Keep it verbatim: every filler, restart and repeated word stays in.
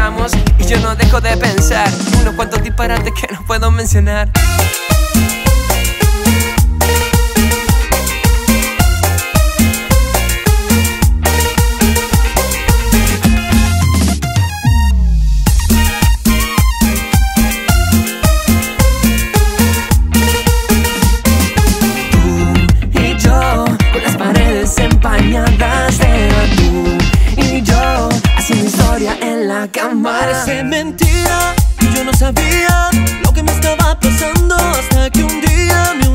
pasamos y yo no dejo de pensar unos cuantos disparates que no puedo mencionar. Empañadas de tú y yo haciendo historia en la cama. Parece mentira, yo no sabía lo que me estaba pasando hasta que un día me